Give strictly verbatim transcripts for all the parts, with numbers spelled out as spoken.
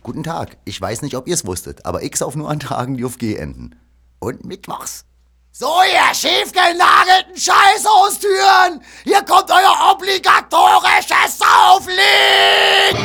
Guten Tag, ich weiß nicht, ob ihr es wusstet, aber ich sauf nur an Tagen, die auf G enden. Und mittwochs. So, ihr schiefgenagelten Scheißhaustüren! Hier kommt euer obligatorisches Sauflied!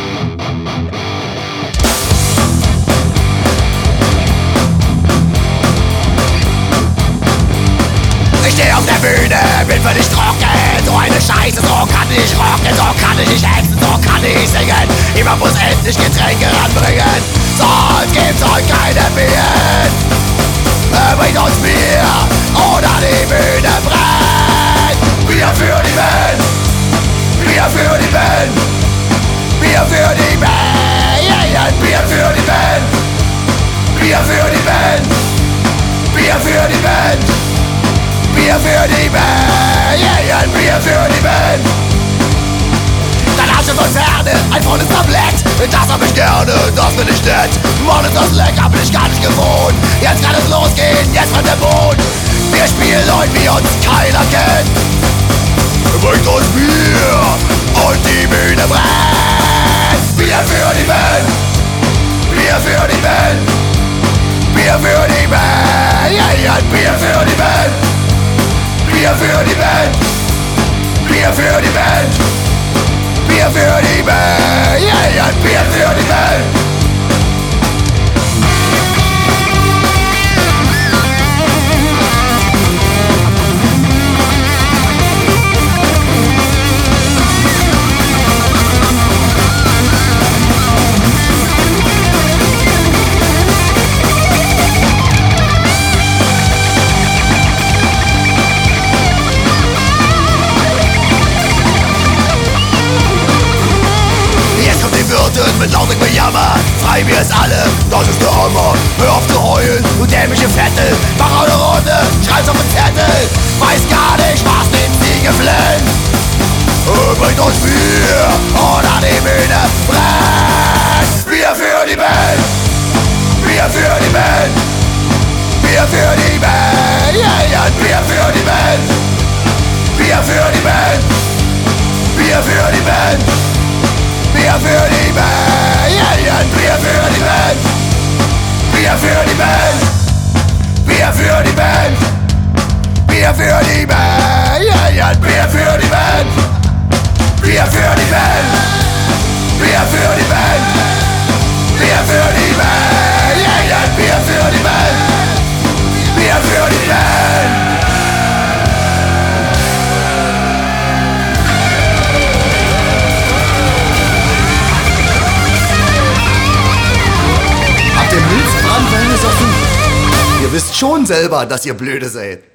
Ich steh auf der Bühne, bin völlig trocken. So eine Scheiße, so kann ich rocken, so kann ich nicht hexen, so kann ich singen. Jemand muss endlich Getränke ranbringen, sonst gibt's heute keine Bier. Bringt uns Bier oder die Bühne brennt. Bier für die Band, Bier für die Band, Bier für die Band, Bier für die Band, Bier für die Band, Bier für die Band, Bier für die Band, Bier für die Band. Dann Asche von Ferne, ein volles Tablett. Das hab ich gerne, das bin ich nett. Mann, ist das lecker, bin ich gar nicht gewohnt. Jetzt kann es losgehen, jetzt brennt der Mond. Wir spielen Leute, wie uns keiner kennt. Bringt uns Bier und die Bühne brennt. Bier für die Band, Bier für die Band, Bier für die Band, Bier für die Band, Bier für die Band, Bier für die Band, Bier für die Band, Bier für die Band. Mit lautem Gejammer, frei wir es alle, das ist der Hammer. Hör auf zu heulen, du dämliche Vettel, mach eine Runde, schreib's auf den Zettel. Weiß gar nicht, was neben sie geflennt. Bringt uns Bier oder die Bühne brennt. Bier für die Band, Bier für die Band, Bier für die Band, Bier für die Band, Bier für die Band, Bier für die Band, Bier für die Band, Bier für die Band, Bier für die Band, Bier für die Band, Bier für die Band, Bier für die Band, Bier für die Band, Bier für die Band, Bier für die Band, Bier für die Band, Bier für die Band. Ihr wisst schon selber, dass ihr blöde seid.